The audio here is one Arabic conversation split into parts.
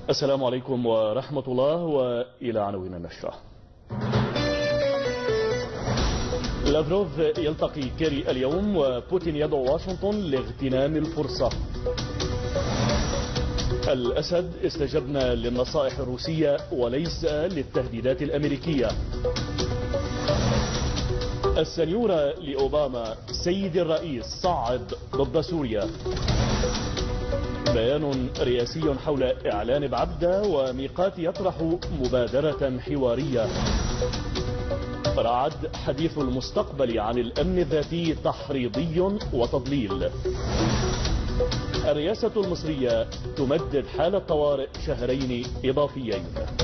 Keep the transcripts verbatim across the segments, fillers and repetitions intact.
السلام عليكم ورحمة الله، وإلى عناوين النشرة. لافروف يلتقي كيري اليوم، وبوتين يدعو واشنطن لاغتنام الفرصة. الأسد: استجبنا للنصائح الروسية وليس للتهديدات الأمريكية. السنيورة لأوباما: سيد الرئيس صعد ضد سوريا. بيان رئاسي حول إعلان بعبدة وميقات يطرح مبادرة حوارية. رعد: حديث المستقبل عن الأمن الذاتي تحريضي وتضليل. الرئاسة المصرية تمدد حالة طوارئ شهرين إضافيين.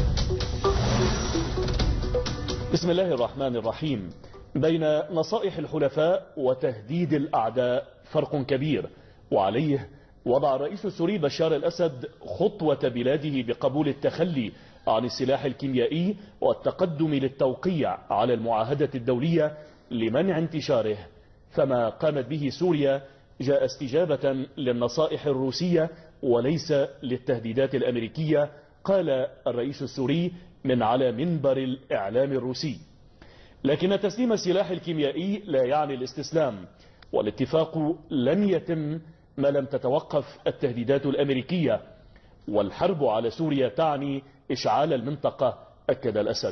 بسم الله الرحمن الرحيم. بين نصائح الحلفاء وتهديد الأعداء فرق كبير، وعليه وضع الرئيس السوري بشار الأسد خطوة بلاده بقبول التخلي عن السلاح الكيميائي والتقدم للتوقيع على المعاهدة الدولية لمنع انتشاره. فما قامت به سوريا جاء استجابة للنصائح الروسية وليس للتهديدات الأمريكية، قال الرئيس السوري من على منبر الإعلام الروسي. لكن تسليم السلاح الكيميائي لا يعني الاستسلام، والاتفاق لن يتم ما لم تتوقف التهديدات الأمريكية، والحرب على سوريا تعني إشعال المنطقة، أكد الأسد.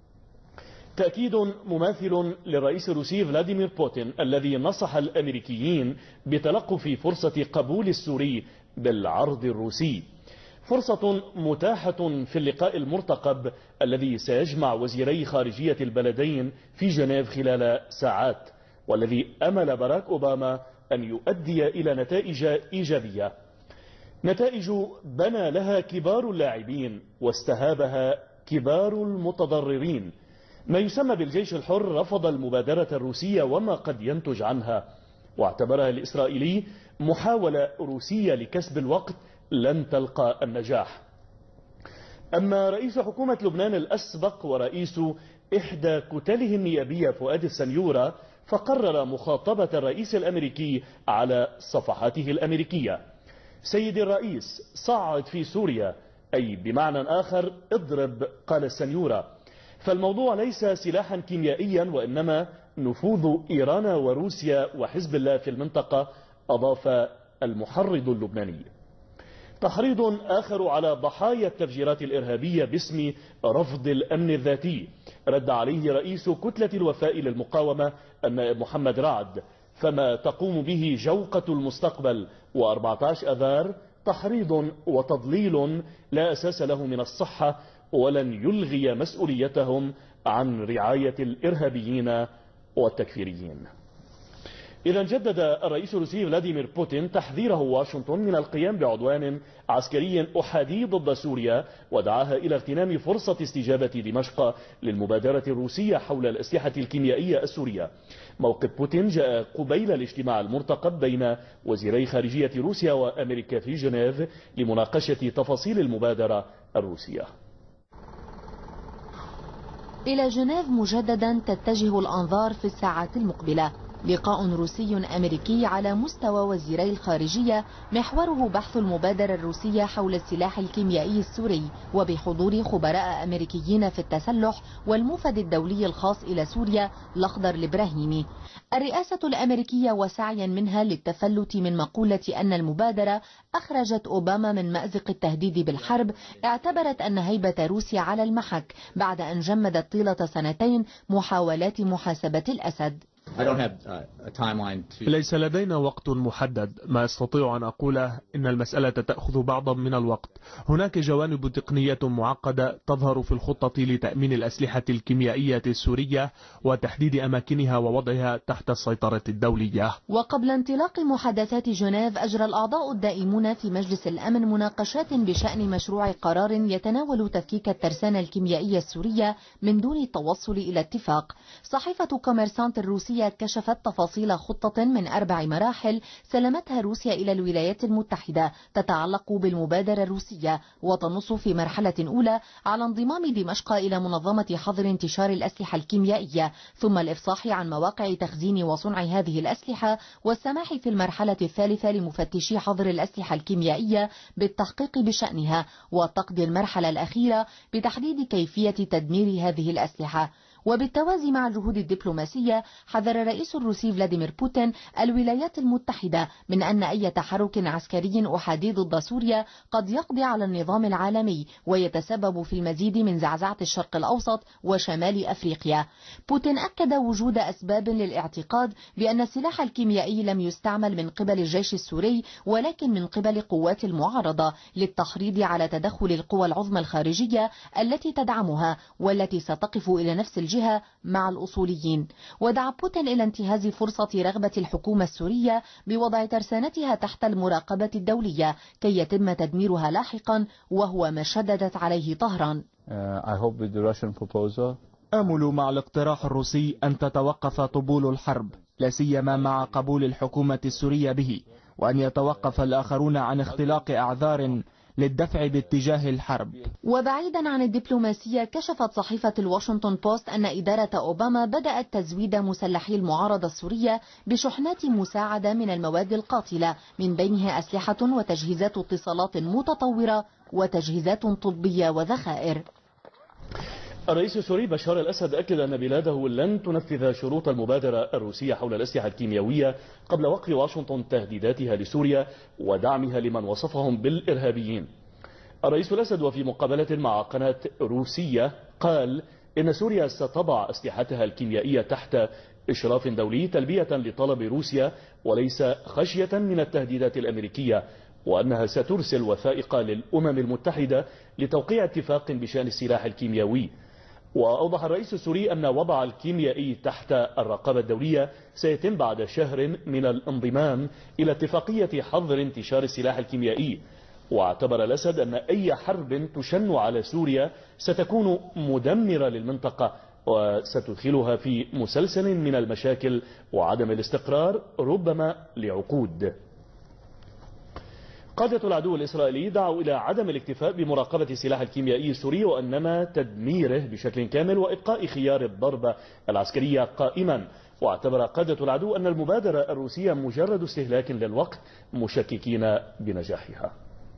تأكيد مماثل للرئيس الروسي فلاديمير بوتين الذي نصح الأمريكيين بتلقف فرصة قبول السوري بالعرض الروسي، فرصة متاحة في اللقاء المرتقب الذي سيجمع وزيري خارجية البلدين في جنيف خلال ساعات، والذي أمل باراك أوباما أن يؤدي إلى نتائج إيجابية، نتائج بنى لها كبار اللاعبين واستهابها كبار المتضررين. ما يسمى بالجيش الحر رفض المبادرة الروسية وما قد ينتج عنها، واعتبرها الإسرائيلي محاولة روسية لكسب الوقت لن تلقى النجاح. أما رئيس حكومة لبنان الأسبق ورئيس إحدى كتله النيابية فؤاد السنيورة فقرر مخاطبة الرئيس الأمريكي على صفحاته الأمريكية. سيد الرئيس صعد في سوريا، أي بمعنى آخر اضرب، قال السنيورة. فالموضوع ليس سلاحا كيميائيا، وإنما نفوذ إيران وروسيا وحزب الله في المنطقة، أضاف المحرض اللبناني. تحريض آخر على ضحايا التفجيرات الإرهابية باسم رفض الأمن الذاتي، رد عليه رئيس كتلة الوفاء للمقاومة النائب محمد رعد. فما تقوم به جوقة المستقبل وأربعة عشر أذار تحريض وتضليل لا أساس له من الصحة، ولن يلغي مسؤوليتهم عن رعاية الإرهابيين والتكفيريين. إذا جدد الرئيس الروسي فلاديمير بوتين تحذيره واشنطن من القيام بعدوان عسكري أحادي ضد سوريا، ودعاها إلى اغتنام فرصة استجابة دمشق للمبادرة الروسية حول الأسلحة الكيميائية السورية. موقف بوتين جاء قبيل الاجتماع المرتقب بين وزيري خارجية روسيا وأمريكا في جنيف لمناقشة تفاصيل المبادرة الروسية. إلى جنيف مجددا تتجه الأنظار في الساعات المقبلة. لقاء روسي أمريكي على مستوى وزيري الخارجية محوره بحث المبادرة الروسية حول السلاح الكيميائي السوري، وبحضور خبراء أمريكيين في التسلح والموفد الدولي الخاص إلى سوريا الأخضر الإبراهيمي. الرئاسة الأمريكية وسعيا منها للتفلت من مقولة أن المبادرة أخرجت أوباما من مأزق التهديد بالحرب، اعتبرت أن هيبة روسيا على المحك بعد أن جمدت طيلة سنتين محاولات محاسبة الأسد. ليس لدينا وقت محدد. ما استطيع أن أقوله إن المسألة تأخذ بعضا من الوقت. هناك جوانب تقنية معقدة تظهر في الخطة لتأمين الأسلحة الكيميائية السورية وتحديد أماكنها ووضعها تحت السيطرة الدولية. وقبل انطلاق محادثات جنيف أجرى الأعضاء الدائمون في مجلس الأمن مناقشات بشأن مشروع قرار يتناول تفكيك الترسانة الكيميائية السورية من دون التوصل إلى اتفاق. صحيفة كوميرسانت الروسية كشفت تفاصيل خطة من أربع مراحل سلمتها روسيا إلى الولايات المتحدة تتعلق بالمبادرة الروسية، وتنص في مرحلة أولى على انضمام دمشق إلى منظمة حظر انتشار الأسلحة الكيميائية، ثم الإفصاح عن مواقع تخزين وصنع هذه الأسلحة، والسماح في المرحلة الثالثة لمفتشي حظر الأسلحة الكيميائية بالتحقيق بشأنها، وتقضي المرحلة الأخيرة بتحديد كيفية تدمير هذه الأسلحة. وبالتوازي مع الجهود الدبلوماسية، حذر الرئيس الروسي فلاديمير بوتين الولايات المتحدة من أن أي تحرك عسكري أحادي ضد سوريا قد يقضي على النظام العالمي ويتسبب في المزيد من زعزعة الشرق الأوسط وشمال أفريقيا. بوتين أكد وجود أسباب للاعتقاد بأن السلاح الكيميائي لم يستعمل من قبل الجيش السوري ولكن من قبل قوات المعارضة للتحريض على تدخل القوى العظمى الخارجية التي تدعمها والتي ستقف إلى نفس الجهة مع الأصوليين. ودعا بوتين إلى انتهاز فرصة رغبة الحكومة السورية بوضع ترسانتها تحت المراقبة الدولية كي يتم تدميرها لاحقا، وهو ما شددت عليه طهران. آمل مع الاقتراح الروسي أن تتوقف طبول الحرب، لا سيما مع قبول الحكومة السورية به، وأن يتوقف الآخرون عن اختلاق أعذار للدفع باتجاه الحرب. وبعيدا عن الدبلوماسية، كشفت صحيفة الواشنطن بوست أن إدارة أوباما بدأت تزويد مسلحي المعارضة السورية بشحنات مساعدة من المواد القاتلة، من بينها أسلحة وتجهيزات اتصالات متطورة وتجهيزات طبية وذخائر. الرئيس السوري بشار الأسد أكد أن بلاده لن تنفذ شروط المبادرة الروسية حول الأسلحة الكيميائية قبل وقع واشنطن تهديداتها لسوريا ودعمها لمن وصفهم بالإرهابيين. الرئيس الأسد وفي مقابلة مع قناة روسية قال إن سوريا ستضع أسلحتها الكيميائية تحت إشراف دولي تلبية لطلب روسيا وليس خشية من التهديدات الأمريكية، وأنها سترسل وثائق للأمم المتحدة لتوقيع اتفاق بشأن السلاح الكيميائي. وأوضح الرئيس السوري أن وضع الكيميائي تحت الرقابة الدولية سيتم بعد شهر من الانضمام إلى اتفاقية حظر انتشار السلاح الكيميائي. واعتبر الأسد أن أي حرب تشن على سوريا ستكون مدمرة للمنطقة وستدخلها في مسلسل من المشاكل وعدم الاستقرار ربما لعقود. قادة العدو الإسرائيلي دعوا إلى عدم الاكتفاء بمراقبة السلاح الكيميائي السوري وإنما تدميره بشكل كامل وإبقاء خيار الضربة العسكرية قائما. واعتبر قادة العدو أن المبادرة الروسية مجرد استهلاك للوقت، مشككين بنجاحها.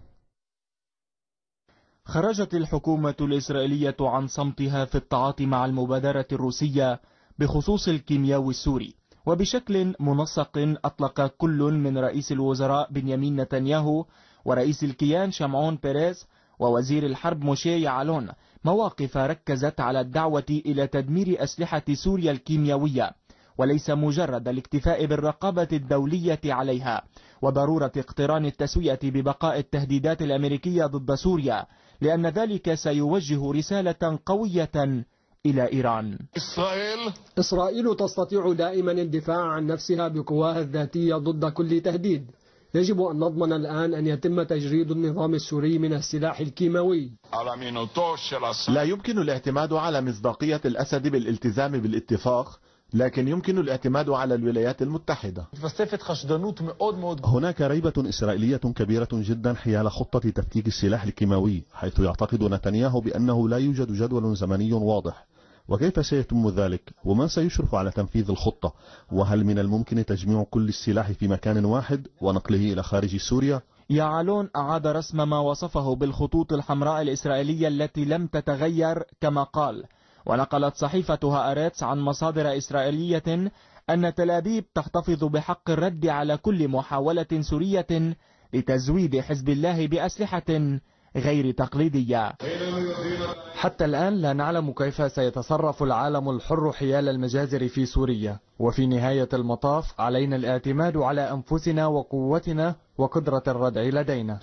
خرجت الحكومة الإسرائيلية عن صمتها في التعاطي مع المبادرة الروسية بخصوص الكيمياوي السوري، وبشكل منسق أطلق كل من رئيس الوزراء بنيامين نتنياهو ورئيس الكيان شمعون بيريز ووزير الحرب موشي يعلون مواقف ركزت على الدعوة إلى تدمير أسلحة سوريا الكيميائية، وليس مجرد الاكتفاء بالرقابة الدولية عليها، وضرورة اقتران التسوية ببقاء التهديدات الأمريكية ضد سوريا، لأن ذلك سيوجه رسالة قوية إلى إيران. إسرائيل إسرائيل تستطيع دائما الدفاع عن نفسها بقواها الذاتية ضد كل تهديد. يجب أن نضمن الآن أن يتم تجريد النظام السوري من السلاح الكيماوي. لا يمكن الاعتماد على مصداقية الأسد بالالتزام بالاتفاق، لكن يمكن الاعتماد على الولايات المتحدة. هناك ريبة إسرائيلية كبيرة جدا حيال خطة تفكيك السلاح الكيماوي، حيث يعتقد نتنياهو بأنه لا يوجد جدول زمني واضح. وكيف سيتم ذلك؟ ومن سيشرف على تنفيذ الخطة؟ وهل من الممكن تجميع كل السلاح في مكان واحد ونقله إلى خارج سوريا؟ يعلون أعاد رسم ما وصفه بالخطوط الحمراء الإسرائيلية التي لم تتغير كما قال. ونقلت صحيفة هآرتس عن مصادر إسرائيلية أن تل أبيب تحتفظ بحق الرد على كل محاولة سورية لتزويد حزب الله بأسلحة غير تقليدية. حتى الآن لا نعلم كيف سيتصرف العالم الحر حيال المجازر في سوريا، وفي نهاية المطاف علينا الاعتماد على أنفسنا وقوتنا وقدرة الردع لدينا.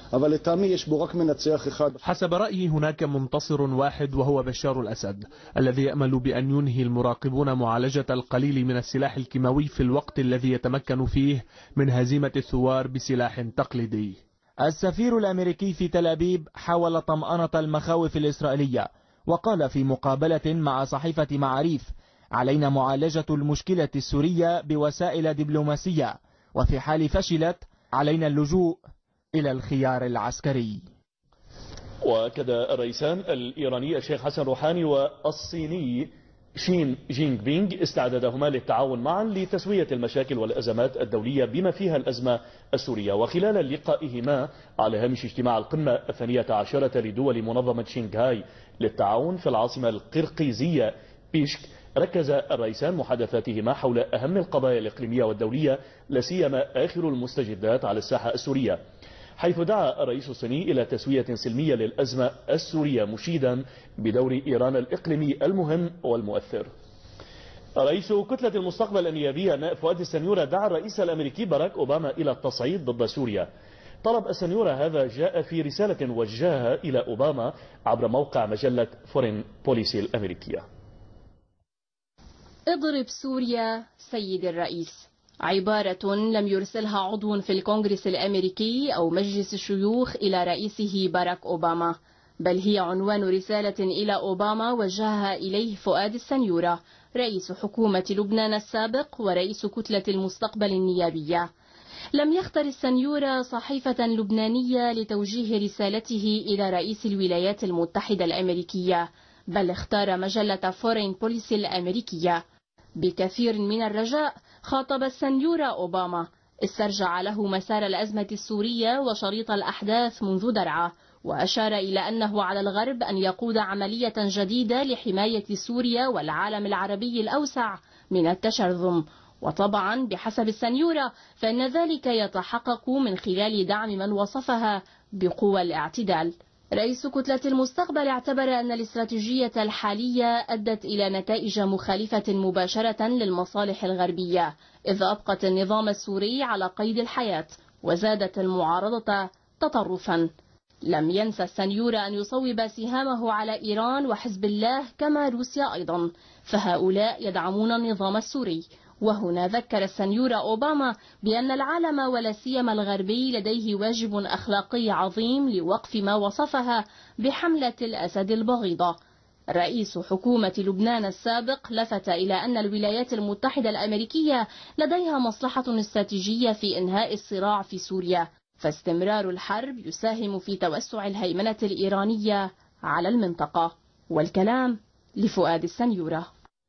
حسب رأيي هناك منتصر واحد وهو بشار الأسد، الذي يأمل بأن ينهي المراقبون معالجة القليل من السلاح الكيماوي في الوقت الذي يتمكن فيه من هزيمة الثوار بسلاح تقليدي. السفير الأمريكي في تل أبيب حاول طمأنة المخاوف الإسرائيلية، وقال في مقابلة مع صحيفة معاريف علينا معالجة المشكلة السورية بوسائل دبلوماسية، وفي حال فشلت علينا اللجوء إلى الخيار العسكري. وكذا الرئيسان الإيراني الشيخ حسن روحاني والصيني شين جينغ بينغ استعدادهما للتعاون معا لتسوية المشاكل والأزمات الدولية بما فيها الأزمة السورية. وخلال لقائهما على هامش اجتماع القمة الثانية عشرة لدول منظمة شنغهاي للتعاون في العاصمة القرقيزية بيشك، ركز الرئيسان محادثاتهما حول أهم القضايا الإقليمية والدولية، لا سيما آخر المستجدات على الساحة السورية، حيث دعا الرئيس الصيني إلى تسوية سلمية للأزمة السورية، مشيدا بدور إيران الإقليمي المهم والمؤثر. رئيس كتلة المستقبل النيابية النائب فؤاد السنيورة دعا الرئيس الأمريكي باراك أوباما إلى التصعيد ضد سوريا. طلب السنيورة هذا جاء في رسالة وجهها إلى أوباما عبر موقع مجلة فورين بوليسي الأمريكية. اضرب سوريا سيد الرئيس، عبارة لم يرسلها عضو في الكونغرس الأمريكي أو مجلس الشيوخ إلى رئيسه باراك أوباما، بل هي عنوان رسالة إلى أوباما وجهها إليه فؤاد السنيورة رئيس حكومة لبنان السابق ورئيس كتلة المستقبل النيابية. لم يختر السنيورة صحيفة لبنانية لتوجيه رسالته إلى رئيس الولايات المتحدة الأمريكية، بل اختار مجلة فورين بوليسي الأمريكية. بكثير من الرجاء خاطب السنيورة أوباما، استرجع له مسار الأزمة السورية وشريط الأحداث منذ درعا، وأشار إلى أنه على الغرب أن يقود عملية جديدة لحماية سوريا والعالم العربي الأوسع من التشرذم. وطبعا بحسب السنيورة فإن ذلك يتحقق من خلال دعم من وصفها بقوى الاعتدال. رئيس كتلة المستقبل اعتبر أن الاستراتيجية الحالية أدت إلى نتائج مخالفة مباشرة للمصالح الغربية، إذ أبقت النظام السوري على قيد الحياة وزادت المعارضة تطرفا. لم ينسى السنيورة أن يصوب سهامه على إيران وحزب الله كما روسيا أيضا، فهؤلاء يدعمون النظام السوري. وهنا ذكر السنيورة أوباما بأن العالم ولا سيما الغربي لديه واجب أخلاقي عظيم لوقف ما وصفها بحملة الأسد البغيضة. رئيس حكومة لبنان السابق لفت إلى أن الولايات المتحدة الأمريكية لديها مصلحة استراتيجية في إنهاء الصراع في سوريا، فاستمرار الحرب يساهم في توسع الهيمنة الإيرانية على المنطقة. والكلام لفؤاد السنيورة.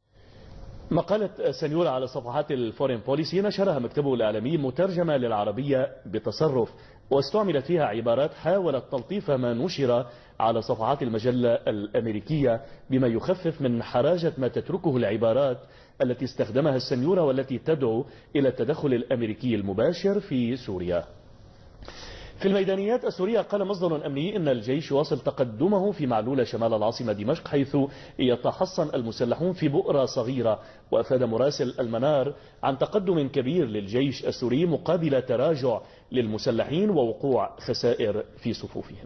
مقالة السنيورة على صفحات الفورين بوليسي نشرها مكتبه الإعلامي مترجمة للعربية بتصرف، واستعملت فيها عبارات حاولت تلطيف ما نشر على صفحات المجلة الأمريكية بما يخفف من حراجة ما تتركه العبارات التي استخدمها السنيورة والتي تدعو إلى التدخل الأمريكي المباشر في سوريا. في الميدانيات السورية قال مصدر أمني إن الجيش واصل تقدمه في معلولة شمال العاصمة دمشق، حيث يتحصن المسلحون في بؤرة صغيرة. وأفاد مراسل المنار عن تقدم كبير للجيش السوري مقابل تراجع للمسلحين ووقوع خسائر في صفوفهم.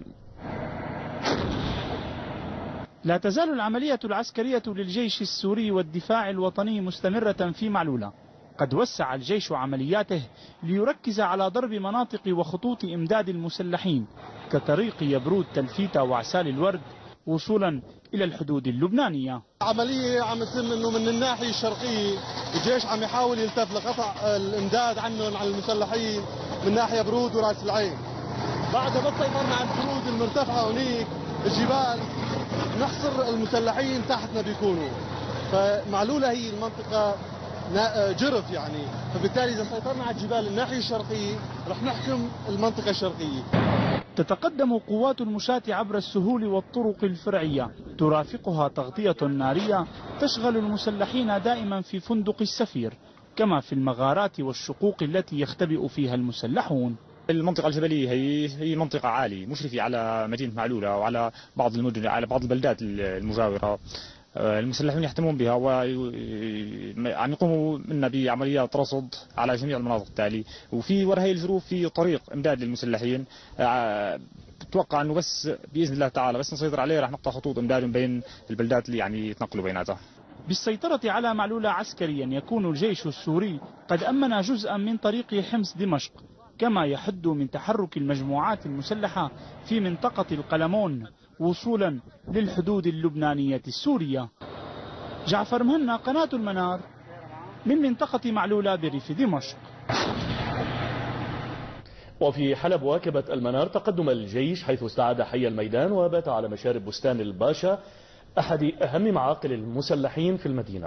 لا تزال العملية العسكرية للجيش السوري والدفاع الوطني مستمرة في معلولة. قد وسع الجيش عملياته ليركز على ضرب مناطق وخطوط إمداد المسلحين كطريق يبرود تلفيتة وعسال الورد وصولا إلى الحدود اللبنانية. عملية عم تتم انه من الناحية الشرقية الجيش عم يحاول يلتف لقطع الإمداد عنهم على المسلحين من ناحية برود وراس العين. بعد ما سيطرنا على الحدود المرتفعة هنيك الجبال نحصر المسلحين تحتنا بيكونوا، فمعلولة هي المنطقة جرف يعني، فبالتالي إذا سيطرنا على الجبال الناحية الشرقية رح نحكم المنطقة الشرقية. تتقدم قوات المشاة عبر السهول والطرق الفرعية، ترافقها تغطية نارية تشغل المسلحين دائما في فندق السفير، كما في المغارات والشقوق التي يختبئ فيها المسلحون. المنطقة الجبلية هي هي منطقة عالية مشرفة على مدينة معلولة وعلى بعض المدن على بعض البلدات المجاورة. المسلحون يهتمون بها وعم يقوموا منا بعمليات رصد على جميع المناطق التالية، وفي ورا هي الظروف في طريق امداد للمسلحين. بتوقع انه بس باذن الله تعالى بس نسيطر عليه راح نقطع خطوط امداد بين البلدات اللي يعني يتنقلوا بيناتها. بالسيطرة على معلولة عسكريا يكون الجيش السوري قد أمن جزءا من طريق حمص دمشق، كما يحد من تحرك المجموعات المسلحة في منطقة القلمون وصولا للحدود اللبنانية السورية. جعفر مهنا، قناة المنار، من منطقة معلولة بريف دمشق. وفي حلب واكبت المنار تقدم الجيش حيث استعاد حي الميدان وبات على مشارب بستان الباشا أحد أهم معاقل المسلحين في المدينة.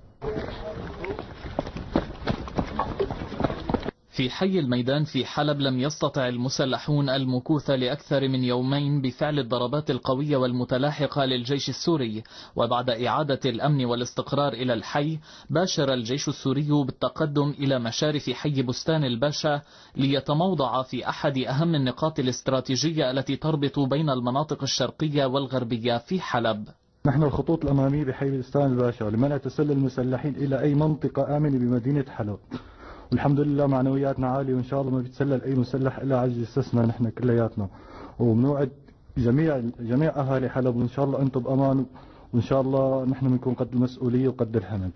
في حي الميدان في حلب لم يستطع المسلحون المكوث لأكثر من يومين بفعل الضربات القوية والمتلاحقة للجيش السوري، وبعد إعادة الأمن والاستقرار إلى الحي باشر الجيش السوري بالتقدم إلى مشارف حي بستان الباشا ليتموضع في أحد أهم النقاط الاستراتيجية التي تربط بين المناطق الشرقية والغربية في حلب. نحن الخطوط الأمامية بحي بستان الباشا لمنع تسلل المسلحين إلى أي منطقة آمنة بمدينة حلب، والحمد لله معنوياتنا عالية، وإن شاء الله ما بيتسلل أي مسلح إلا على جثثنا نحن كلياتنا، وبنوعد جميع جميع أهالي حلب وإن شاء الله أنتم بأمان، وإن شاء الله نحن بنكون قد المسؤولية وقد الحمل.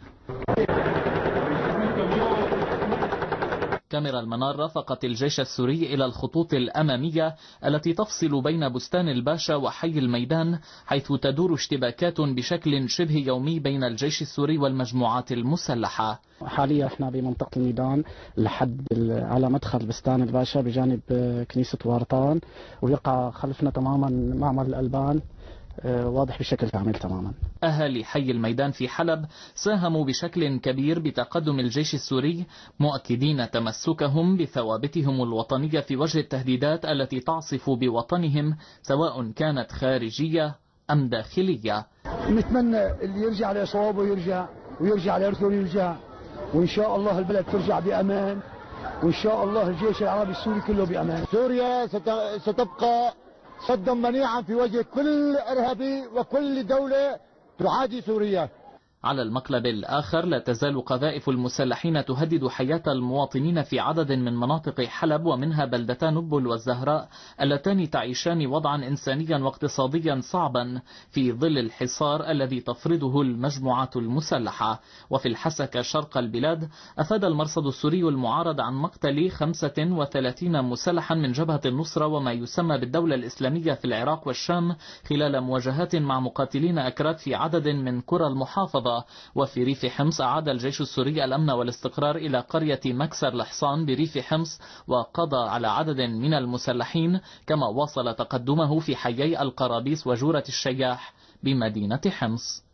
كاميرا المنار رافقت الجيش السوري إلى الخطوط الأمامية التي تفصل بين بستان الباشا وحي الميدان، حيث تدور اشتباكات بشكل شبه يومي بين الجيش السوري والمجموعات المسلحة. حاليا احنا بمنطقة الميدان لحد على مدخل بستان الباشا بجانب كنيسة وارطان، ويقع خلفنا تماما معمل الألبان، واضح بشكل كامل تماما. أهالي حي الميدان في حلب ساهموا بشكل كبير بتقدم الجيش السوري، مؤكدين تمسكهم بثوابتهم الوطنية في وجه التهديدات التي تعصف بوطنهم سواء كانت خارجية أم داخلية. نتمنى اللي يرجع لصوابه يرجع، ويرجع لأرثه يرجع، وإن شاء الله البلد ترجع بأمان، وإن شاء الله الجيش العربي السوري كله بأمان. سوريا ستبقى صدا منيعا في وجه كل إرهابي وكل دولة تعادي سوريا. على المقلب الآخر لا تزال قذائف المسلحين تهدد حياة المواطنين في عدد من مناطق حلب، ومنها بلدتا نبل والزهراء اللتان تعيشان وضعا إنسانيا واقتصاديا صعبا في ظل الحصار الذي تفرضه المجموعات المسلحة. وفي الحسكة شرق البلاد أفاد المرصد السوري المعارض عن مقتل خمسة وثلاثين مسلحا من جبهة النصرة وما يسمى بالدولة الإسلامية في العراق والشام خلال مواجهات مع مقاتلين أكراد في عدد من قرى المحافظة. وفي ريف حمص أعاد الجيش السوري الأمن والاستقرار إلى قرية مكسر الحصان بريف حمص وقضى على عدد من المسلحين، كما واصل تقدمه في حيي القرابيس وجورة الشياح بمدينة حمص.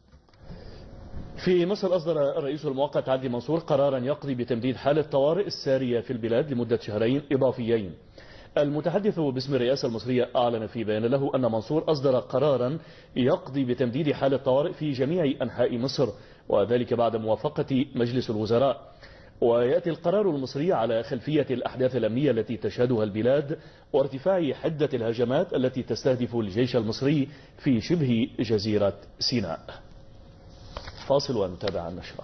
في مصر أصدر الرئيس المؤقت عدلي منصور قرارا يقضي بتمديد حالة الطوارئ السارية في البلاد لمدة شهرين إضافيين. المتحدث باسم الرئاسة المصرية أعلن في بيان له أن منصور أصدر قرارا يقضي بتمديد حالة الطوارئ في جميع أنحاء مصر، وذلك بعد موافقة مجلس الوزراء. ويأتي القرار المصري على خلفية الأحداث الأمنية التي تشهدها البلاد وارتفاع حدة الهجمات التي تستهدف الجيش المصري في شبه جزيرة سيناء. فاصل ونتابع النشرة.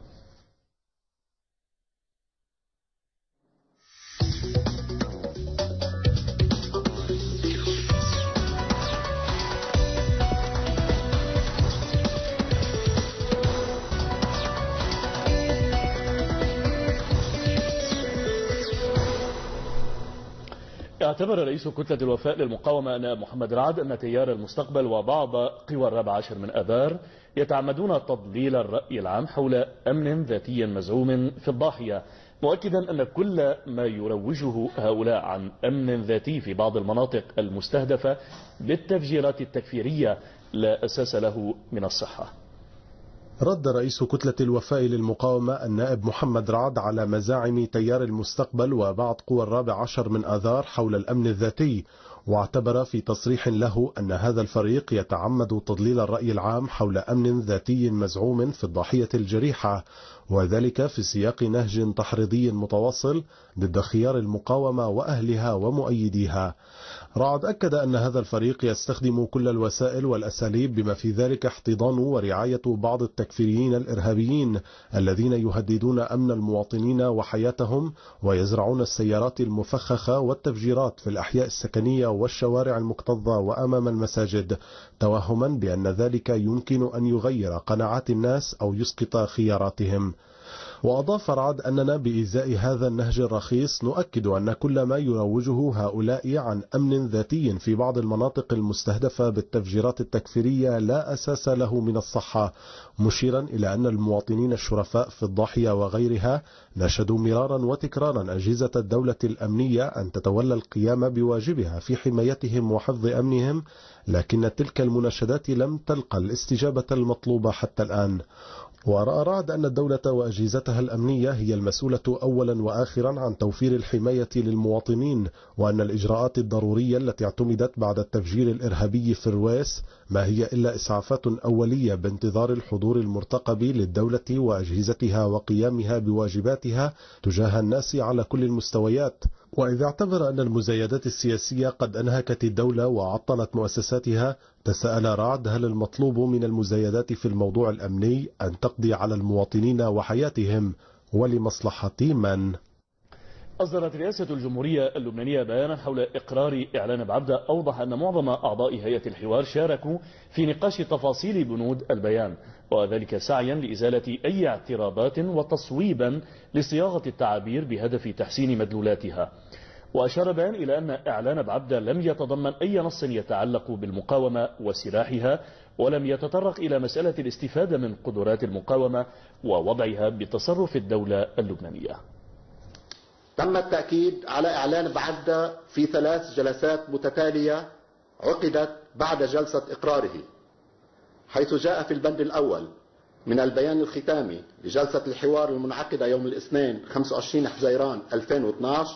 اعتبر رئيس كتلة الوفاء للمقاومة نائب محمد رعد أن تيار المستقبل وبعض قوى الرابع عشر من آذار يتعمدون تضليل الرأي العام حول أمن ذاتي مزعوم في الضاحية، مؤكدا أن كل ما يروجه هؤلاء عن أمن ذاتي في بعض المناطق المستهدفة بالتفجيرات التكفيرية لا أساس له من الصحة. رد رئيس كتلة الوفاء للمقاومة النائب محمد رعد على مزاعم تيار المستقبل وبعض قوى الرابع عشر من آذار حول الأمن الذاتي، واعتبر في تصريح له أن هذا الفريق يتعمد تضليل الرأي العام حول أمن ذاتي مزعوم في الضاحية الجريحة، وذلك في سياق نهج تحريضي متواصل ضد خيار المقاومة وأهلها ومؤيديها. رعد أكد أن هذا الفريق يستخدم كل الوسائل والأساليب بما في ذلك احتضان ورعاية بعض التكفيريين الإرهابيين الذين يهددون أمن المواطنين وحياتهم ويزرعون السيارات المفخخة والتفجيرات في الأحياء السكنية والشوارع المكتظة وأمام المساجد، توهما بأن ذلك يمكن أن يغير قناعات الناس أو يسقط خياراتهم. وأضاف رعد أننا بإزاء هذا النهج الرخيص نؤكد أن كل ما يروجه هؤلاء عن أمن ذاتي في بعض المناطق المستهدفة بالتفجيرات التكفيرية لا أساس له من الصحة، مشيرا إلى أن المواطنين الشرفاء في الضاحية وغيرها ناشدوا مرارا وتكرارا أجهزة الدولة الأمنية أن تتولى القيام بواجبها في حمايتهم وحفظ أمنهم، لكن تلك المناشدات لم تلقى الاستجابة المطلوبة حتى الآن. ورأى رعد أن الدولة وأجهزتها الأمنية هي المسؤولة أولا وآخرا عن توفير الحماية للمواطنين، وأن الإجراءات الضرورية التي اعتمدت بعد التفجير الإرهابي في الرويس ما هي إلا إسعافات أولية بانتظار الحضور المرتقب للدولة وأجهزتها وقيامها بواجباتها تجاه الناس على كل المستويات. وإذا اعتبر أن المزايدات السياسية قد أنهكت الدولة وعطلت مؤسساتها، تساءل رعد هل المطلوب من المزايدات في الموضوع الأمني أن تقضي على المواطنين وحياتهم ولمصلحة من؟ أصدرت رئاسة الجمهورية اللبنانية بيانا حول إقرار إعلان بعبدة أوضح أن معظم أعضاء هيئة الحوار شاركوا في نقاش تفاصيل بنود البيان، وذلك سعيا لإزالة أي اعتراضات وتصويبا لصياغة التعابير بهدف تحسين مدلولاتها. وأشار بيان إلى أن إعلان بعبدة لم يتضمن أي نص يتعلق بالمقاومة وسلاحها، ولم يتطرق إلى مسألة الاستفادة من قدرات المقاومة ووضعها بتصرف الدولة اللبنانية. تم التأكيد على إعلان بعبدة في ثلاث جلسات متتالية عقدت بعد جلسة إقراره، حيث جاء في البند الأول من البيان الختامي لجلسة الحوار المنعقدة يوم الاثنين خمسة وعشرين حزيران ألفين واثني عشر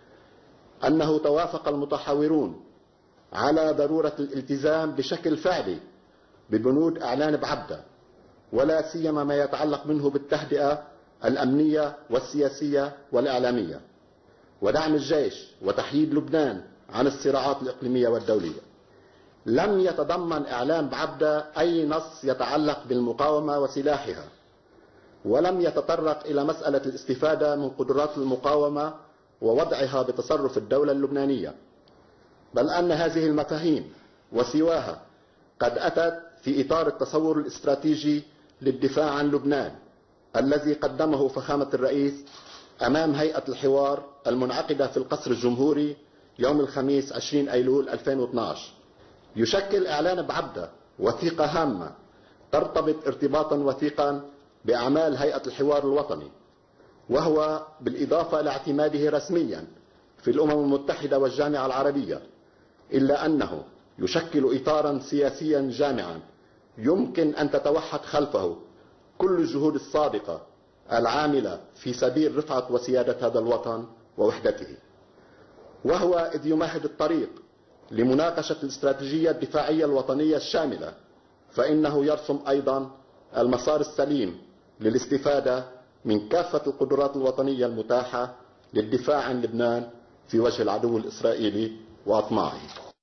أنه توافق المتحاورون على ضرورة الالتزام بشكل فعلي ببنود إعلان بعبدة، ولا سيما ما يتعلق منه بالتهدئة الأمنية والسياسية والإعلامية، ودعم الجيش وتحييد لبنان عن الصراعات الإقليمية والدولية. لم يتضمن إعلان بعبدة أي نص يتعلق بالمقاومة وسلاحها، ولم يتطرق إلى مسألة الاستفادة من قدرات المقاومة ووضعها بتصرف الدولة اللبنانية، بل أن هذه المفاهيم وسواها قد أتت في إطار التصور الاستراتيجي للدفاع عن لبنان الذي قدمه فخامة الرئيس أمام هيئة الحوار المنعقدة في القصر الجمهوري يوم الخميس عشرين أيلول ألفين واثني عشر. يشكل إعلان بعبدة وثيقة هامة ترتبط ارتباطا وثيقا بأعمال هيئة الحوار الوطني، وهو بالإضافة إلى اعتماده رسميا في الأمم المتحدة والجامعة العربية، إلا أنه يشكل إطارا سياسيا جامعا يمكن أن تتوحد خلفه كل الجهود السابقة العاملة في سبيل رفعة وسيادة هذا الوطن ووحدته، وهو إذ يمهد الطريق لمناقشة الاستراتيجية الدفاعية الوطنية الشاملة، فإنه يرسم أيضا المسار السليم للاستفادة من كافة القدرات الوطنية المتاحة للدفاع عن لبنان في وجه العدو الإسرائيلي وأطماعه.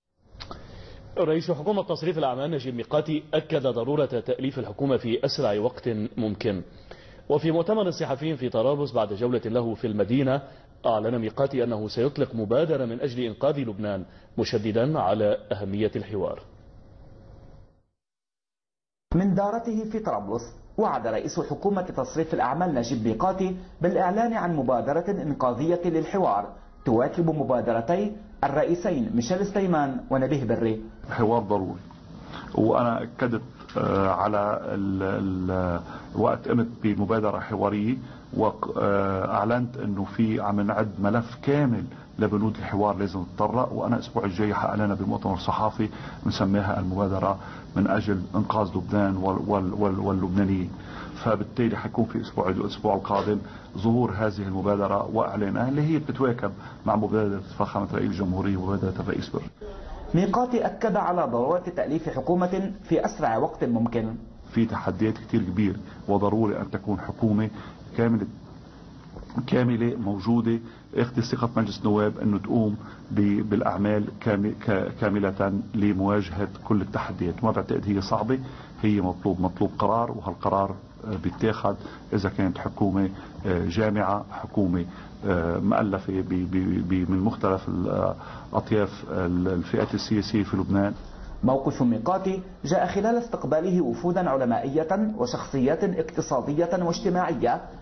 رئيس حكومة تصريف الأعمال نجيب ميقاتي أكد ضرورة تأليف الحكومة في أسرع وقت ممكن. وفي مؤتمر صحفي في طرابلس بعد جولة له في المدينة، أعلن ميقاتي أنه سيطلق مبادرة من أجل إنقاذ لبنان، مشددا على أهمية الحوار. من دارته في طرابلس، وعد رئيس حكومة تصريف الأعمال نجيب ميقاتي بالإعلان عن مبادرة إنقاذية للحوار تواكب مبادرتي الرئيسين ميشيل سليمان ونبيه بري. حوار ضروري، وأنا أكدت على ال ال وقت قمت بمبادرة حوارية وأعلنت أنه في عم نعد ملف كامل لبنود الحوار لازم تطرق، وأنا الأسبوع الجاي حأعلنها بمؤتمر صحافي بنسميها المبادرة من أجل إنقاذ لبنان وال وال واللبنانيين. فبالتالي حيكون في أسبوع الأسبوع القادم ظهور هذه المبادرة وإعلانها اللي هي بتتواكب مع مبادرة فخامة رئيس الجمهورية ومبادرة الرئيس بري. ميقاتي أكد على ضرورة تأليف حكومة في أسرع وقت ممكن. في تحديات كتير كبير، وضروري أن تكون حكومة كاملة كاملة موجودة اخذ ثقة مجلس النواب أنه تقوم بالأعمال كاملة لمواجهة كل التحديات. ما بعتقد هي صعبة، هي مطلوب مطلوب قرار، وهالقرار بيتاخد إذا كانت حكومة جامعة، حكومة مؤلفة من مختلف أطياف الفئات السياسية في لبنان. موقف ميقاتي جاء خلال استقباله وفودا علمائية وشخصيات اقتصادية واجتماعية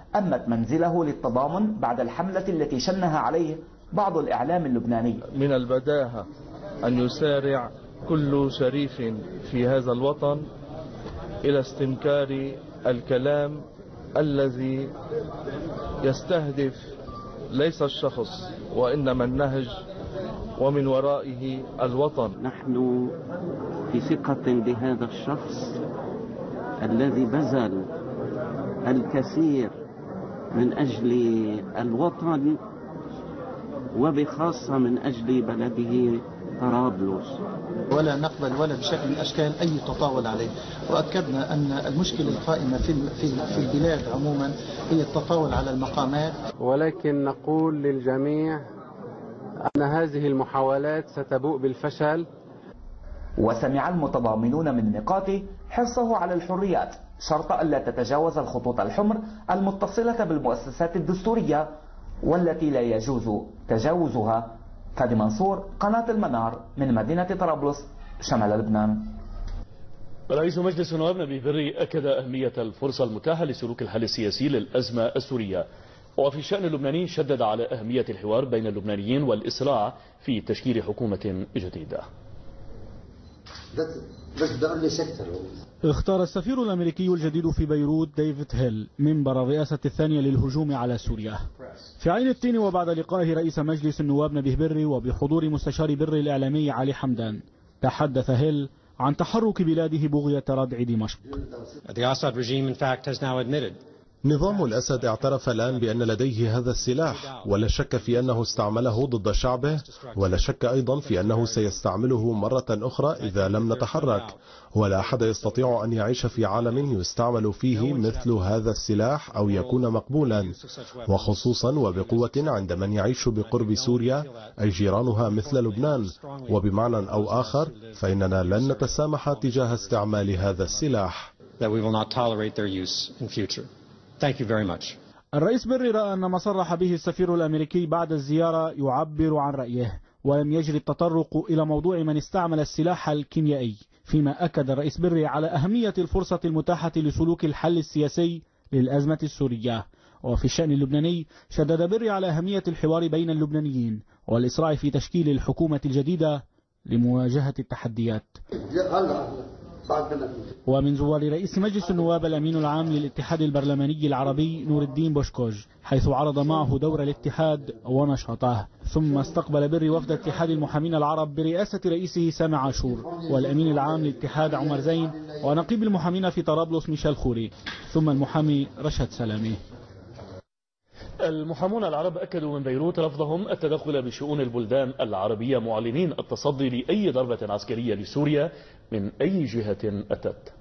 أمت منزله للتضامن بعد الحملة التي شنها عليه بعض الإعلام اللبناني. من البداهة أن يسارع كل شريف في هذا الوطن إلى استنكار الكلام الذي يستهدف ليس الشخص وإنما النهج ومن ورائه الوطن. نحن في ثقة بهذا الشخص الذي بذل الكثير من أجل الوطن وبخاصة من أجل بلده طرابلس. ولا نقبل ولا بشكل من الأشكال أي تطاول عليه، وأكدنا أن المشكلة القائمة في في البلاد عموما هي التطاول على المقامات. ولكن نقول للجميع أن هذه المحاولات ستبوء بالفشل. وسمع المتضامنون من نقاط حرصه على الحريات شرط ألا تتجاوز الخطوط الحمر المتصلة بالمؤسسات الدستورية والتي لا يجوز تجاوزها. فادي منصور، قناة المنار، من مدينة طرابلس شمال لبنان. رئيس مجلس النواب نبيه بري أكد أهمية الفرصة المتاحة لسلوك الحل السياسي للأزمة السورية، وفي الشأن اللبناني شدد على أهمية الحوار بين اللبنانيين والإسراع في تشكيل حكومة جديدة. اختار السفير الأمريكي الجديد في بيروت ديفيد هيل منبر الرئاسة الثانية للهجوم على سوريا. في عين التين وبعد لقائه رئيس مجلس النواب نبيه بري وبحضور مستشار بري الإعلامي علي حمدان، تحدث هيل عن تحرك بلاده بغية ردع دمشق. نظام الأسد اعترف الآن بأن لديه هذا السلاح، ولا شك في أنه استعمله ضد شعبه، ولا شك أيضا في أنه سيستعمله مرة أخرى إذا لم نتحرك. ولا أحد يستطيع أن يعيش في عالم يستعمل فيه مثل هذا السلاح أو يكون مقبولا، وخصوصا وبقوة عند من يعيش بقرب سوريا أي جيرانها مثل لبنان. وبمعنى أو آخر فإننا لن نتسامح تجاه استعمال هذا السلاح. Thank you very much. الرئيس بري رأى أن ما صرح به السفير الأمريكي بعد الزيارة يعبر عن رأيه، ولم يجري التطرق إلى موضوع من استعمل السلاح الكيميائي، فيما أكد الرئيس بري على أهمية الفرصة المتاحة لسلوك الحل السياسي للأزمة السورية. وفي الشأن اللبناني شدد بري على أهمية الحوار بين اللبنانيين والإسراع في تشكيل الحكومة الجديدة لمواجهة التحديات. ومن زوار رئيس مجلس النواب الأمين العام للاتحاد البرلماني العربي نور الدين بوشكوج، حيث عرض معه دور الاتحاد ونشاطه. ثم استقبل بري وفد اتحاد المحامين العرب برئاسة رئيسه سامي عاشور، والأمين العام للاتحاد عمر زين، ونقيب المحامين في طرابلس ميشيل خوري، ثم المحامي رشد سلامي. المحامون العرب أكدوا من بيروت رفضهم التدخل بشؤون البلدان العربية، معلنين التصدي لأي ضربة عسكرية لسوريا من أي جهة أتت.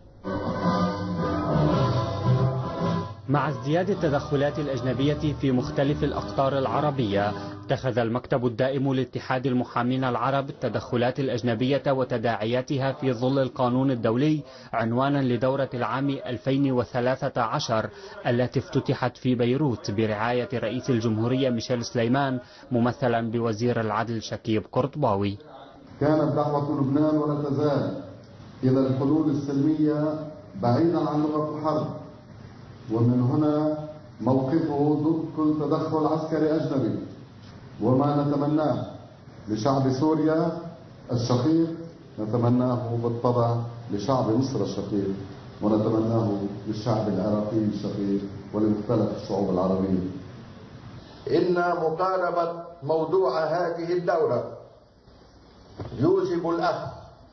مع ازدياد التدخلات الأجنبية في مختلف الأقطار العربية، اتخذ المكتب الدائم لاتحاد المحامين العرب التدخلات الأجنبية وتداعياتها في ظل القانون الدولي عنوانا لدورة العام ألفين وثلاثة عشر التي افتتحت في بيروت برعاية رئيس الجمهورية ميشيل سليمان ممثلا بوزير العدل شكيب قرطباوي. كانت دعوة لبنان ولا تزال إلى الحلول السلمية بعيدا عن لغة الحرب، ومن هنا موقفه ضد كل تدخل عسكري أجنبي. وما نتمناه لشعب سوريا الشقيق نتمناه بالطبع لشعب مصر الشقيق، ونتمناه للشعب العراقي الشقيق ولمختلف الشعوب العربية. إن مقاربة موضوع هذه الدورة يوجب الأخذ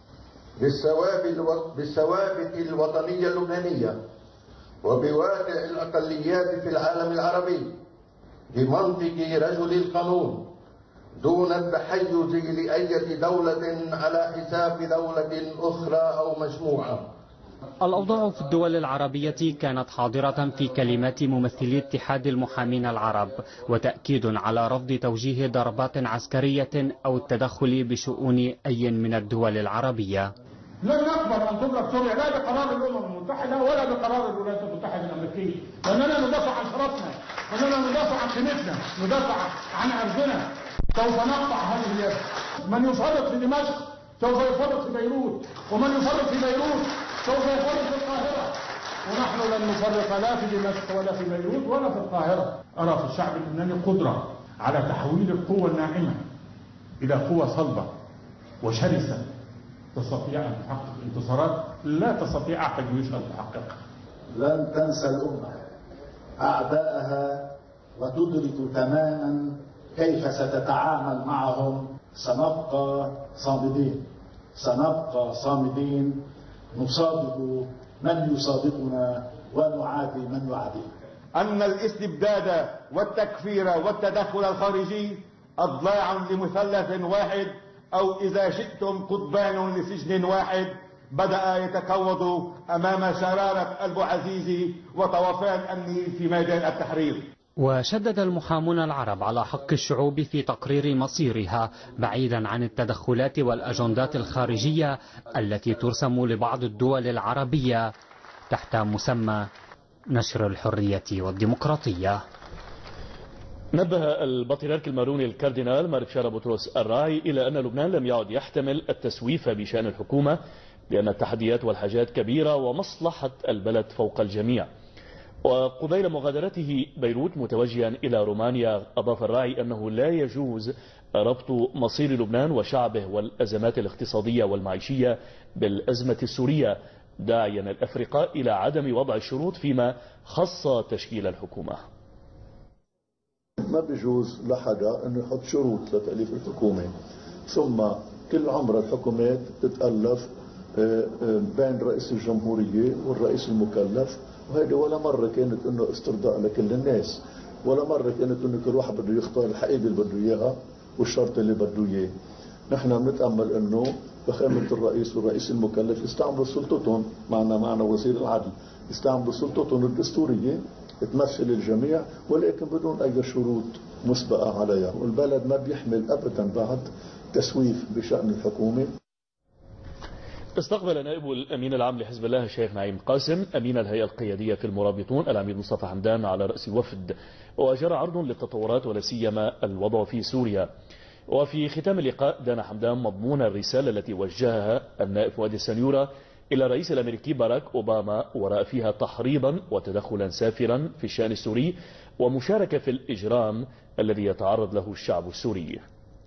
بالثوابت الوطنية اللبنانية وبواقع الأقليات في العالم العربي بمنطق رجل القانون، دون التحيز لأي دولة على حساب دولة أخرى أو مجموعة. الأوضاع في الدول العربية كانت حاضرة في كلمات ممثلي اتحاد المحامين العرب، وتأكيد على رفض توجيه ضربات عسكرية أو التدخل بشؤون أي من الدول العربية. لن نقبل أن تضرب سوريا لا بقرار الأمم المتحدة ولا بقرار الولايات المتحدة الأمريكية، لأننا ندافع عن شرفنا، لأننا ندافع عن قيمتنا، ندافع عن أرضنا. سوف نقطع هذه اليد. من يفرط في دمشق سوف يفرط في بيروت، ومن يفرط في بيروت سوف يفرط في القاهرة. ونحن لن نفرق لا في دمشق ولا في بيروت ولا في القاهرة. أرى في الشعب اللبناني قدرة على تحويل القوة الناعمة إلى قوة صلبة وشرسة تستطيع أن تحقق انتصارات لا تستطيع أحد جيوش أن تحققها. لن تنسى الأمة أعداءها وتدرك تماما كيف ستتعامل معهم. سنبقى صامدين سنبقى صامدين نصادق من يصادقنا ونعادي من يعادينا. أن الاستبداد والتكفير والتدخل الخارجي أضلاع لمثلث واحد، أو إذا شئتم قضبان لسجن واحد، بدأ يتكوض أمام شرارة البوعزيزي وطوفان أمني في ميدان التحرير. وشدد المحامون العرب على حق الشعوب في تقرير مصيرها بعيدا عن التدخلات والأجندات الخارجية التي ترسم لبعض الدول العربية تحت مسمى نشر الحرية والديمقراطية. نبه البطريرك الماروني الكاردينال مار بشارة بطرس الراعي إلى أن لبنان لم يعد يحتمل التسويف بشأن الحكومة، لأن التحديات والحاجات كبيرة ومصلحة البلد فوق الجميع. وقبيل مغادرته بيروت متوجها إلى رومانيا، أضاف الراعي أنه لا يجوز ربط مصير لبنان وشعبه والأزمات الاقتصادية والمعيشية بالأزمة السورية، داعيا الأفرقاء إلى عدم وضع الشروط فيما خص تشكيل الحكومة. ما بيجوز لحدا انه يحط شروط لتأليف الحكومة، ثم كل عمر الحكومات بتتألف بين رئيس الجمهورية والرئيس المكلف، وهذه ولا مرة كانت انه استرضاء لكل الناس، ولا مرة كانت انه كل واحد بده يختار الحقيقة اللي بده اياها والشرط اللي بده اياه. نحن بنتأمل انه فخامة الرئيس والرئيس المكلف يستعملوا سلطتهم، معنا معنا وزير العدل، يستعملوا سلطتهم الدستورية تمثل الجميع ولكن بدون اي شروط مسبقة عليها. والبلد ما بيحمل ابدا بعد تسويف بشأن الحكومة. استقبل نائب الأمين العام لحزب الله الشيخ نعيم قاسم أمين الهيئة القيادية في المرابطون العميد مصطفى حمدان على رأس وفد، وأجرى عرض للتطورات ولا سيما الوضع في سوريا. وفي ختام اللقاء دان حمدان مضمون الرسالة التي وجهها النائب فؤاد السنيورة إلى الرئيس الأمريكي باراك أوباما، وراء فيها تحريضا وتدخلا سافرا في الشأن السوري ومشاركة في الإجرام الذي يتعرض له الشعب السوري.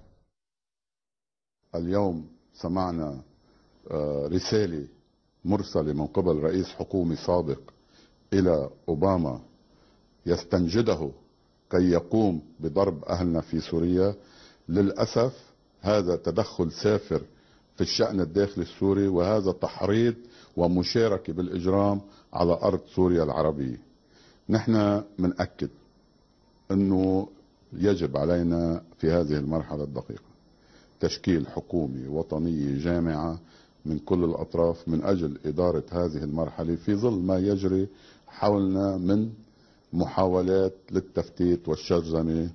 اليوم سمعنا رسالة مرسلة من قبل رئيس حكومي سابق إلى أوباما يستنجده كي يقوم بضرب أهلنا في سوريا. للأسف هذا تدخل سافر في الشأن الداخلي السوري، وهذا تحريض ومشاركة بالإجرام على أرض سوريا العربية. نحن منأكد أنه يجب علينا في هذه المرحلة الدقيقة تشكيل حكومة وطنية جامعة من كل الأطراف من أجل إدارة هذه المرحلة في ظل ما يجري حولنا من محاولات للتفتيت والشرذمة.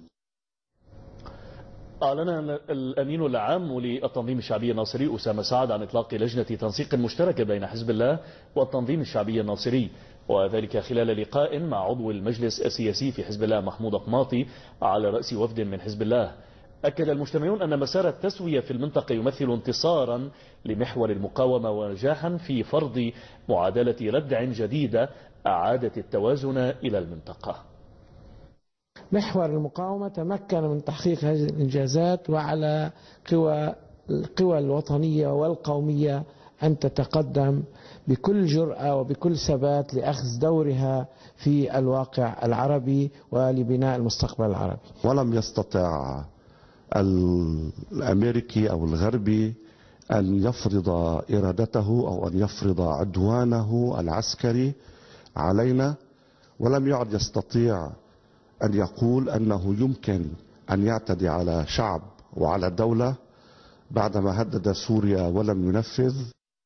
أعلن الأمين العام للتنظيم الشعبي الناصري أسامة سعد عن إطلاق لجنة تنسيق مشتركة بين حزب الله والتنظيم الشعبي الناصري، وذلك خلال لقاء مع عضو المجلس السياسي في حزب الله محمود قماطي على رأس وفد من حزب الله. أكد المجتمعون أن مسار التسوية في المنطقة يمثل انتصارا لمحور المقاومة ونجاحا في فرض معادلة ردع جديدة أعادت التوازن إلى المنطقة. محور المقاومة تمكن من تحقيق هذه الإنجازات، وعلى قوى القوى الوطنية والقومية أن تتقدم بكل جرأة وبكل ثبات لأخذ دورها في الواقع العربي ولبناء المستقبل العربي. ولم يستطع الأمريكي أو الغربي أن يفرض إرادته أو أن يفرض عدوانه العسكري علينا، ولم يعد يستطيع أن يقول أنه يمكن أن يعتدي على شعب وعلى دولة بعدما هدد سوريا ولم ينفذ.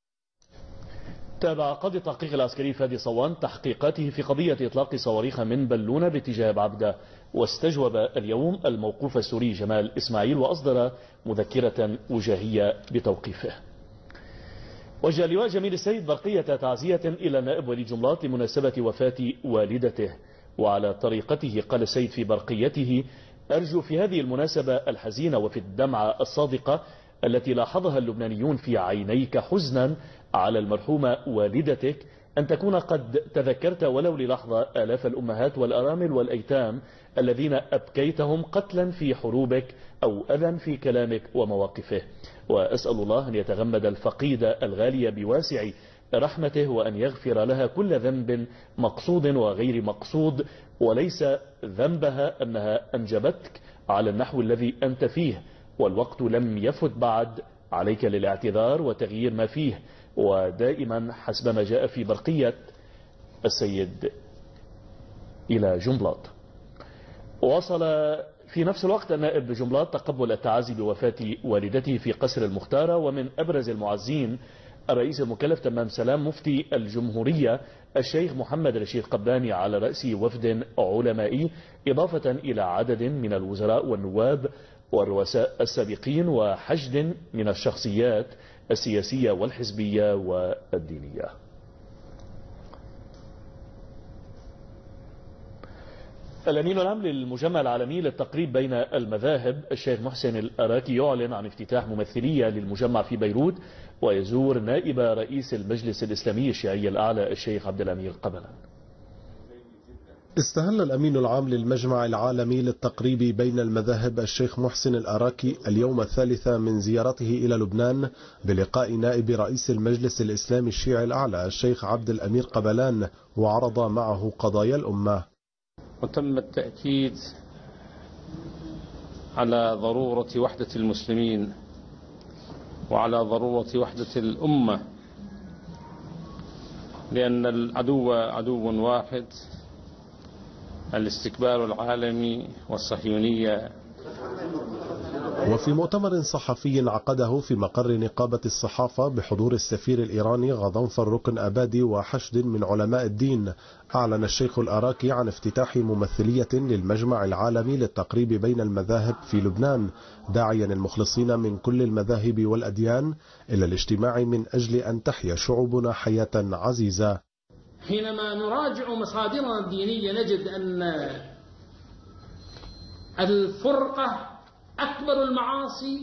تابع قاضي التحقيق العسكري فادي صوان تحقيقاته في قضية إطلاق صواريخ من بالونة باتجاه بعبدة، واستجوب اليوم الموقوف السوري جمال إسماعيل وأصدر مذكرة وجاهية بتوقيفه. وجه اللواء جميل السيد برقية تعزية إلى النائب وليد جملات لمناسبة وفاة والدته، وعلى طريقته قال السيد في برقيته: أرجو في هذه المناسبة الحزينة وفي الدمعة الصادقة التي لاحظها اللبنانيون في عينيك حزنا على المرحومة والدتك أن تكون قد تذكرت ولو للحظة آلاف الأمهات والأرامل والأيتام الذين أبكيتهم قتلا في حروبك أو أذى في كلامك ومواقفه. وأسأل الله أن يتغمد الفقيدة الغالية بواسع رحمته، وأن يغفر لها كل ذنب مقصود وغير مقصود، وليس ذنبها أنها أنجبتك على النحو الذي أنت فيه، والوقت لم يفت بعد عليك للاعتذار وتغيير ما فيه. ودائما حسب ما جاء في برقية السيد إلى جنبلاط. وصل في نفس الوقت النائب جنبلاط تقبل التعازي بوفاة والدته في قصر المختارة، ومن أبرز المعزين الرئيس المكلف تمام سلام مفتي الجمهورية الشيخ محمد رشيد قباني على رأس وفد علمائي، إضافة إلى عدد من الوزراء والنواب والرؤساء السابقين، وحشد من الشخصيات السياسية والحزبية والدينية. الأمين العام للمجمع العالمي للتقريب بين المذاهب الشيخ محسن الأراكي يعلن عن افتتاح ممثلية للمجمع في بيروت، ويزور نائب رئيس المجلس الإسلامي الشيعي الأعلى الشيخ عبد الأمير قبلان. استهل الأمين العام للمجمع العالمي للتقريب بين المذاهب الشيخ محسن الأراكي اليوم الثالث من زيارته إلى لبنان بلقاء نائب رئيس المجلس الإسلامي الشيعي الأعلى الشيخ عبد الأمير قبلان، وعرض معه قضايا الأمة. وتم التأكيد على ضرورة وحدة المسلمين وعلى ضرورة وحدة الأمة، لأن العدو عدو واحد، الاستكبار العالمي والصهيونية. وفي مؤتمر صحفي عقده في مقر نقابة الصحافة بحضور السفير الإيراني غضنفر ركن أبادي وحشد من علماء الدين، أعلن الشيخ الأراكي عن افتتاح ممثلية للمجمع العالمي للتقريب بين المذاهب في لبنان، داعيا المخلصين من كل المذاهب والأديان إلى الاجتماع من أجل أن تحيا شعوبنا حياة عزيزة. حينما نراجع مصادرنا الدينية نجد أن الفرقة أكبر المعاصي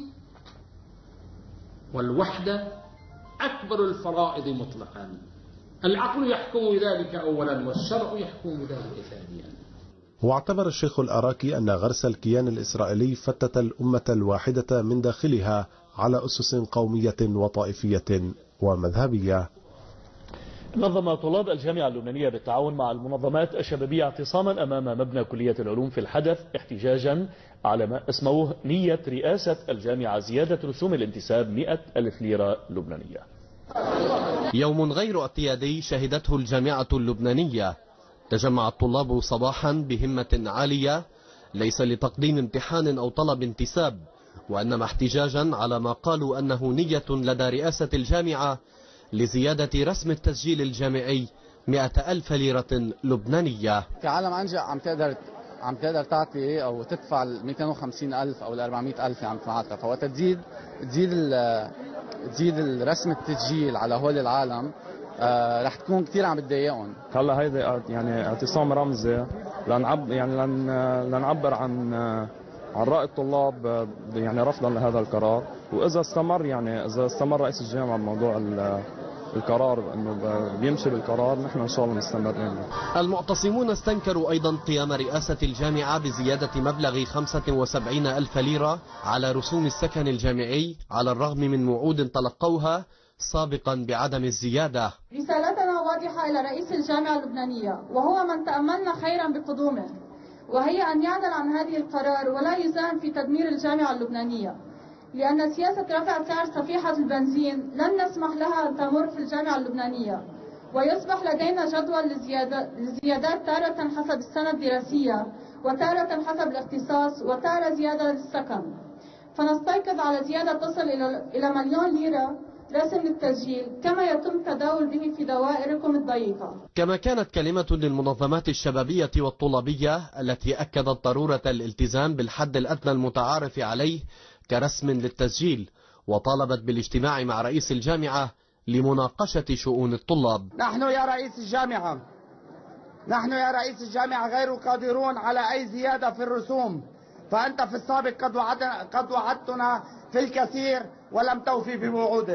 والوحدة أكبر الفرائض مطلقا. العقل يحكم ذلك أولا والشرع يحكم ذلك ثانيا. واعتبر الشيخ الأراكي أن غرس الكيان الإسرائيلي فتت الأمة الواحدة من داخلها على أسس قومية وطائفية ومذهبية. نظم طلاب الجامعة اللبنانية بالتعاون مع المنظمات الشبابية اعتصاما أمام مبنى كلية العلوم في الحدث، احتجاجا على ما اسموه نية رئاسة الجامعة زيادة رسوم الانتساب مئة ألف ليرة لبنانية. يوم غير اعتيادي شهدته الجامعة اللبنانية. تجمع الطلاب صباحا بهمة عالية، ليس لتقديم امتحان أو طلب انتساب، وإنما احتجاجا على ما قالوا أنه نية لدى رئاسة الجامعة لزيادة رسم التسجيل الجامعي مئة ألف ليرة لبنانية. في عالم عنجا عم تقدر عم تقدر تعطي او تدفع ال مئتين وخمسين ألف او ال أربعمئة ألف عم تنعطى، فوقت تزيد تزيد تزيد رسم التسجيل على هول العالم آه رح تكون كثير عم تضايقهم. هلا هيدي يعني اعتصام رمزي لنعب يعني لن لنعبر عن عن رأي الطلاب يعني رفضا لهذا القرار، واذا استمر يعني اذا استمر رئيس الجامعه بموضوع القرار انه بيمشي بالقرار، نحن ان شاء الله مستمرين. المعتصمون استنكروا ايضا قيام رئاسة الجامعة بزيادة مبلغ خمسة وسبعين ألف ليرة على رسوم السكن الجامعي، على الرغم من وعود تلقوها سابقا بعدم الزيادة. رسالتنا واضحة إلى رئيس الجامعة اللبنانية، وهو من تأملنا خيرا بقدومه، وهي أن يعدل عن هذه القرار ولا يساهم في تدمير الجامعة اللبنانية، لأن سياسة رفع سعر صفيحة البنزين لن نسمح لها أن تمر في الجامعة اللبنانية، ويصبح لدينا جدول للزيادات تارة حسب السنة الدراسية، وتارة حسب الاختصاص، وتارة زيادة للسكن، فنستيقظ على زيادة تصل إلى مليون ليرة رسم للتسجيل، كما يتم التداول به في دوائركم الضيقة. كما كانت كلمة للمنظمات الشبابية والطلابية التي أكدت ضرورة الالتزام بالحد الأدنى المتعارف عليه كرسم للتسجيل، وطالبت بالاجتماع مع رئيس الجامعة لمناقشة شؤون الطلاب. نحن يا رئيس الجامعة نحن يا رئيس الجامعة غير قادرون على أي زيادة في الرسوم، فأنت في السابق قد وعدتنا, قد وعدتنا في الكثير ولم توفي بوعودك،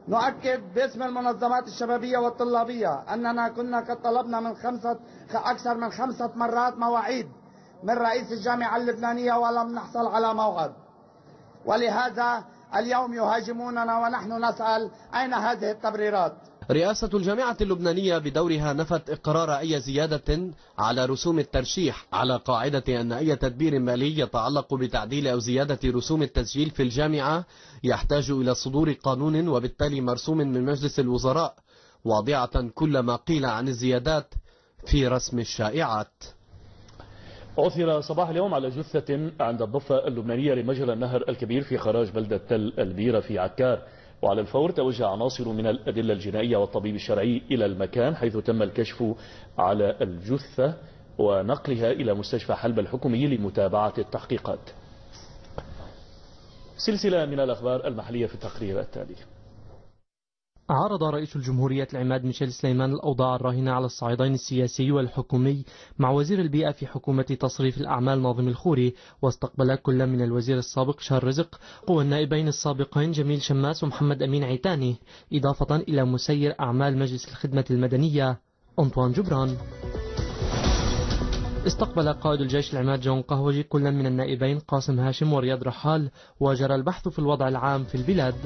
نؤكد باسم المنظمات الشبابية والطلابية أننا كنا قد طلبنا من خمسة أكثر من خمسة مرات مواعيد من رئيس الجامعة اللبنانية ولم نحصل على موعد، ولهذا اليوم يهاجموننا ونحن نسأل أين هذه التبريرات؟ رئاسة الجامعة اللبنانية بدورها نفت إقرار أي زيادة على رسوم الترشيح، على قاعدة أن أي تدبير مالي يتعلق بتعديل أو زيادة رسوم التسجيل في الجامعة يحتاج إلى صدور قانون وبالتالي مرسوم من مجلس الوزراء، واضعة كل ما قيل عن الزيادات في رسم الشائعات. عثر صباح اليوم على جثة عند الضفة اللبنانية لمجرى النهر الكبير في خراج بلدة تل البيرة في عكار، وعلى الفور توجه عناصر من الأدلة الجنائية والطبيب الشرعي إلى المكان حيث تم الكشف على الجثة ونقلها إلى مستشفى حلب الحكومي لمتابعة التحقيقات. سلسلة من الأخبار المحلية في التقرير التالي. عارض رئيس الجمهورية العماد ميشيل سليمان الأوضاع الراهنة على الصعيدين السياسي والحكومي مع وزير البيئة في حكومة تصريف الأعمال ناظم الخوري، واستقبل كل من الوزير السابق شار رزق والنائبين السابقين جميل شماس ومحمد أمين عيتاني، إضافة إلى مسير أعمال مجلس الخدمة المدنية أنطوان جبران. استقبل قائد الجيش العماد جون قهوجي كل من النائبين قاسم هاشم ورياض رحال، وجرى البحث في الوضع العام في البلاد.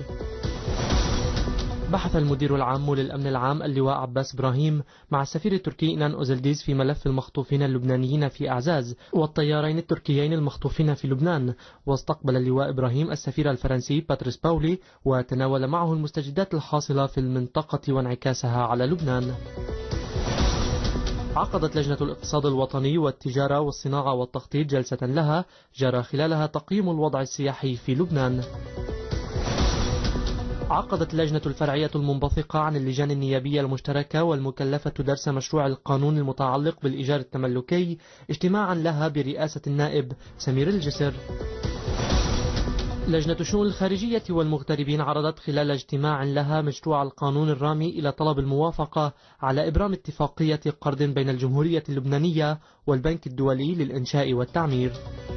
بحث المدير العام للأمن العام اللواء عباس إبراهيم مع السفير التركي إنان أوزلديز في ملف المخطوفين اللبنانيين في أعزاز والطيارين التركيين المخطوفين في لبنان، واستقبل اللواء إبراهيم السفير الفرنسي باتريس باولي وتناول معه المستجدات الحاصلة في المنطقة وانعكاسها على لبنان. عقدت لجنة الاقتصاد الوطني والتجارة والصناعة والتخطيط جلسة لها جرى خلالها تقييم الوضع السياحي في لبنان. عقدت اللجنة الفرعية المنبثقة عن اللجان النيابية المشتركة والمكلفة درس مشروع القانون المتعلق بالإيجار التملكي اجتماعا لها برئاسة النائب سمير الجسر. لجنة الشؤون الخارجية والمغتربين عرضت خلال اجتماع لها مشروع القانون الرامي إلى طلب الموافقة على إبرام اتفاقية قرض بين الجمهورية اللبنانية والبنك الدولي للإنشاء والتعمير.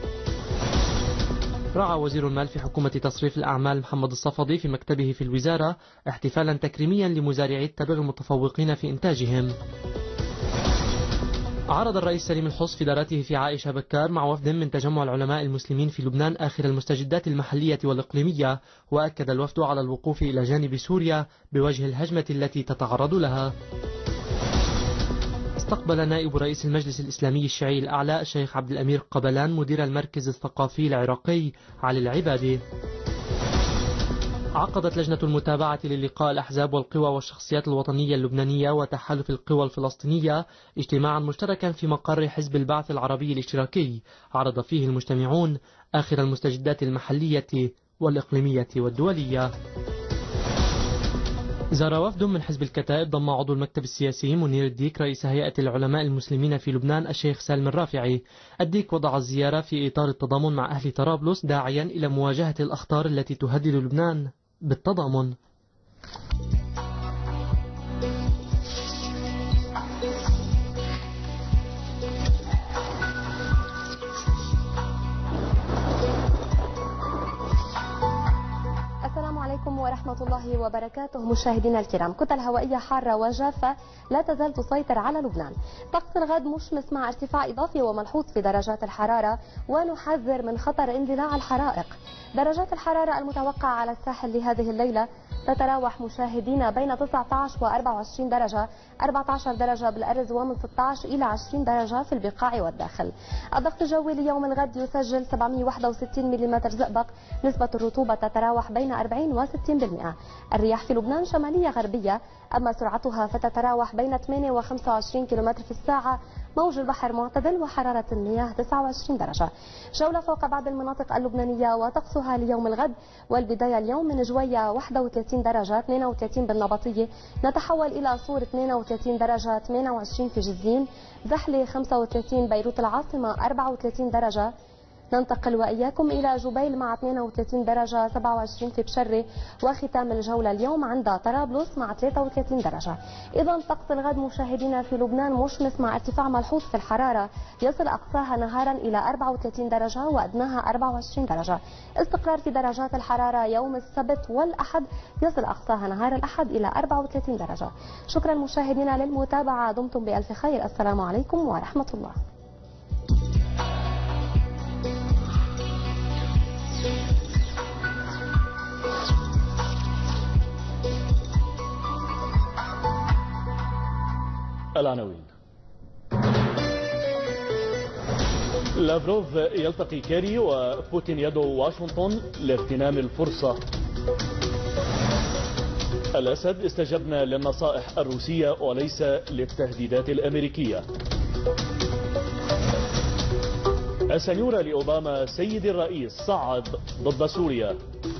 رعى وزير المال في حكومة تصريف الأعمال محمد الصفدي في مكتبه في الوزارة احتفالا تكريميا لمزارعي التبغ المتفوقين في إنتاجهم. عرض الرئيس سليم الحص في داراته في عائشة بكار مع وفد من تجمع العلماء المسلمين في لبنان آخر المستجدات المحلية والإقليمية، وأكد الوفد على الوقوف إلى جانب سوريا بوجه الهجمة التي تتعرض لها. استقبل نائب رئيس المجلس الإسلامي الشيعي الأعلى الشيخ عبد الأمير قبلان مدير المركز الثقافي العراقي علي العبادي. عقدت لجنة المتابعة للقاء الأحزاب والقوى والشخصيات الوطنية اللبنانية وتحالف القوى الفلسطينية اجتماعا مشتركا في مقر حزب البعث العربي الاشتراكي عرض فيه المجتمعون آخر المستجدات المحلية والإقليمية والدولية. زار وفد من حزب الكتائب ضم عضو المكتب السياسي منير الديك رئيس هيئة العلماء المسلمين في لبنان الشيخ سالم الرافعي. الديك وضع الزيارة في إطار التضامن مع أهل طرابلس داعيا إلى مواجهة الأخطار التي تهدد لبنان بالتضامن. السلام عليكم ورحمة الله وبركاته مشاهدينا الكرام. كتل هوائية حارة وجافة لا تزال تسيطر على لبنان. طقس الغد مشمس مع ارتفاع إضافي وملحوظ في درجات الحرارة، ونحذر من خطر اندلاع الحرائق. درجات الحرارة المتوقعة على الساحل لهذه الليلة تتراوح مشاهدينا بين تسعة عشر و أربعة وعشرين درجة، أربعة عشر درجة بالأرز ومن ستة عشر إلى عشرين درجة في البقاع والداخل. الضغط الجوي ليوم الغد يسجل سبعمئة وواحد وستين ملم زئبق، نسبة الرطوبة تتراوح بين أربعين و ستين بالمئة. الرياح في لبنان شمالية غربية، أما سرعتها فتتراوح بين ثمانية و خمسة وعشرين كيلومتر في الساعة. موج البحر معتدل وحرارة المياه تسعة وعشرين درجة. جولة فوق بعض المناطق اللبنانية وطقسها ليوم الغد، والبداية اليوم من جوية واحد وثلاثين درجة، اثنين وثلاثين بالنبطية، نتحول إلى صور اثنين وثلاثين درجة، ثمانية وعشرين في جزين، زحلة خمسة وثلاثين، بيروت العاصمة أربعة وثلاثين درجة، ننتقل وإياكم إلى جبيل مع اثنين وثلاثين درجة، سبعة وعشرين في بشرة، وختام الجولة اليوم عند طرابلس مع ثلاثة وثلاثين درجة. إذا طقس الغد مشاهدينا في لبنان مشمس مع ارتفاع ملحوظ في الحرارة، يصل أقصاها نهارا إلى أربعة وثلاثين درجة وأدناها أربعة وعشرين درجة. استقرار في درجات الحرارة يوم السبت والأحد، يصل أقصاها نهار الأحد إلى أربعة وثلاثين درجة. شكرا مشاهدينا للمتابعة، دمتم بألف خير، السلام عليكم ورحمة الله. العناوين. لافروف يلتقي كيري وبوتين يدعو واشنطن لاغتنام الفرصة. الأسد استجبنا للنصائح الروسية وليس للتهديدات الأمريكية. السنيورة لأوباما سيد الرئيس صعد ضد سوريا.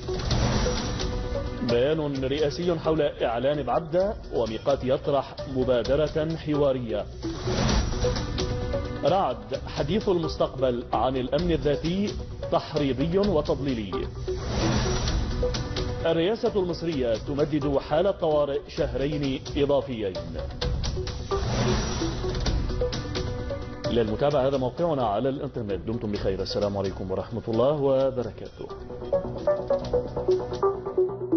بيان رئاسي حول إعلان بعبدة وميقات يطرح مبادرة حوارية. رعد حديث المستقبل عن الأمن الذاتي تحريضي وتضليلي. الرئاسة المصرية تمدد حالة طوارئ شهرين إضافيين. للمتابعة هذا موقعنا على الانترنت. دمتم بخير، السلام عليكم ورحمة الله وبركاته.